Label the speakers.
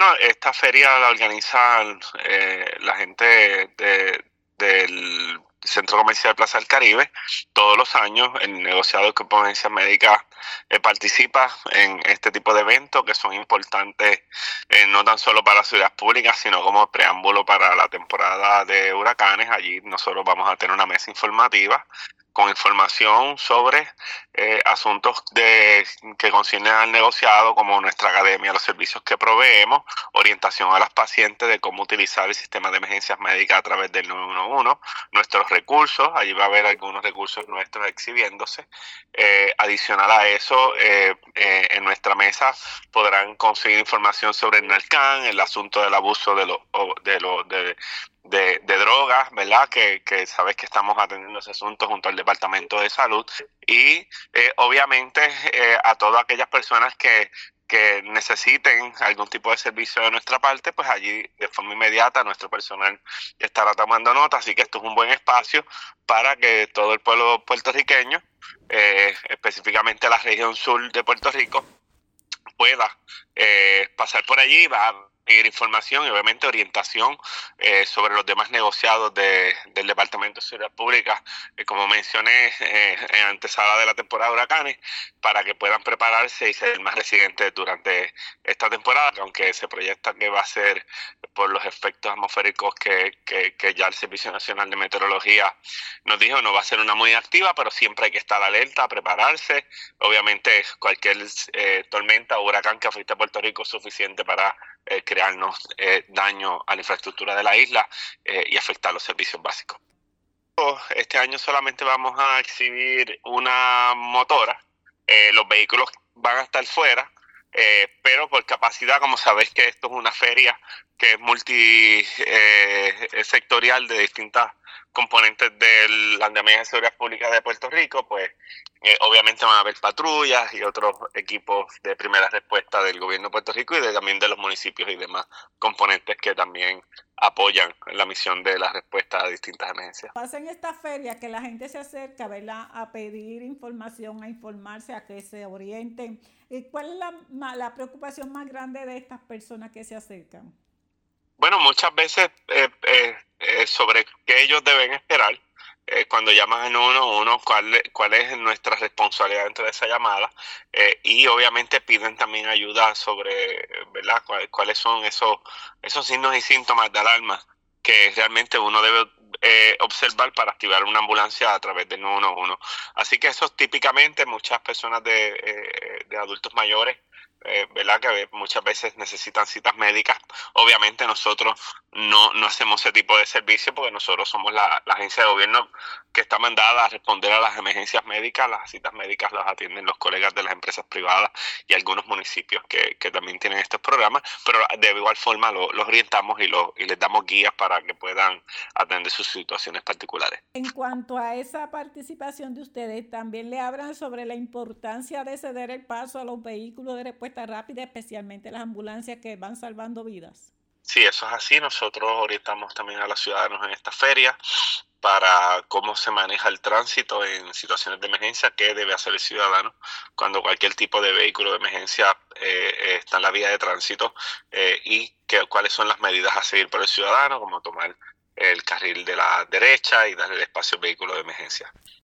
Speaker 1: Bueno, esta feria la organizan la gente del Centro Comercial Plaza del Caribe todos los años. El negociado de competencias médicas participa en este tipo de eventos que son importantes no tan solo para las ciudades públicas, sino como preámbulo para la temporada de huracanes. Allí nosotros vamos a tener una mesa informativa con información sobre asuntos que conciernen al negociado, como nuestra academia, los servicios que proveemos, orientación a las pacientes de cómo utilizar el sistema de emergencias médicas a través del 911, nuestros recursos, allí va a haber algunos recursos nuestros exhibiéndose. Adicional a eso, en nuestra mesa podrán conseguir información sobre el NARCAN, el asunto del abuso de drogas, ¿verdad? Que sabes que estamos atendiendo ese asunto junto al Departamento de Salud y obviamente a todas aquellas personas que necesiten algún tipo de servicio de nuestra parte, pues allí de forma inmediata nuestro personal estará tomando nota, así que esto es un buen espacio para que todo el pueblo puertorriqueño, específicamente la región sur de Puerto Rico, pueda pasar por allí. Va a pedir información y obviamente orientación sobre los demás negociados del Departamento de Seguridad Pública, como mencioné, en antesala de la temporada de huracanes, para que puedan prepararse y ser más resilientes durante esta temporada, que aunque se proyecta que va a ser por los efectos atmosféricos que ya el Servicio Nacional de Meteorología nos dijo, no va a ser una muy activa, pero siempre hay que estar alerta, prepararse. Obviamente cualquier tormenta o huracán que afecte a Puerto Rico es suficiente para crearnos daño a la infraestructura de la isla y afectar los servicios básicos. Este año solamente vamos a exhibir una motora. Los vehículos van a estar fuera, pero por capacidad, como sabéis que esto es una feria que es multisectorial de distintas componentes del andamiaje de seguridad pública de Puerto Rico, pues obviamente van a haber patrullas y otros equipos de primera respuesta del gobierno de Puerto Rico y también de los municipios y demás componentes que también apoyan la misión de la respuesta a distintas emergencias.
Speaker 2: Hacen esta feria que la gente se acerca, ¿verdad?, a pedir información, a informarse, a que se orienten. ¿Y cuál es la preocupación más grande de estas personas que se acercan?
Speaker 1: Bueno, muchas veces sobre qué ellos deben esperar cuando llaman al 911, cuál es nuestra responsabilidad dentro de esa llamada, y obviamente piden también ayuda sobre, ¿verdad?, cuáles son esos signos y síntomas de alarma que realmente uno debe observar para activar una ambulancia a través del 911. Así que eso típicamente muchas personas de adultos mayores, ¿verdad?, que muchas veces necesitan citas médicas. Obviamente nosotros no hacemos ese tipo de servicio porque nosotros somos la agencia de gobierno que está mandada a responder a las emergencias médicas. Las citas médicas las atienden los colegas de las empresas privadas y algunos municipios que también tienen estos programas, pero de igual forma los orientamos y les damos guías para que puedan atender sus situaciones particulares.
Speaker 2: En cuanto a esa participación de ustedes, también le hablan sobre la importancia de ceder el paso a los vehículos de respuesta rápida, especialmente las ambulancias que van salvando vidas.
Speaker 1: Sí, eso es así. Nosotros orientamos también a los ciudadanos en esta feria para cómo se maneja el tránsito en situaciones de emergencia, qué debe hacer el ciudadano cuando cualquier tipo de vehículo de emergencia está en la vía de tránsito, y cuáles son las medidas a seguir por el ciudadano, como tomar el carril de la derecha y darle el espacio al vehículo de emergencia.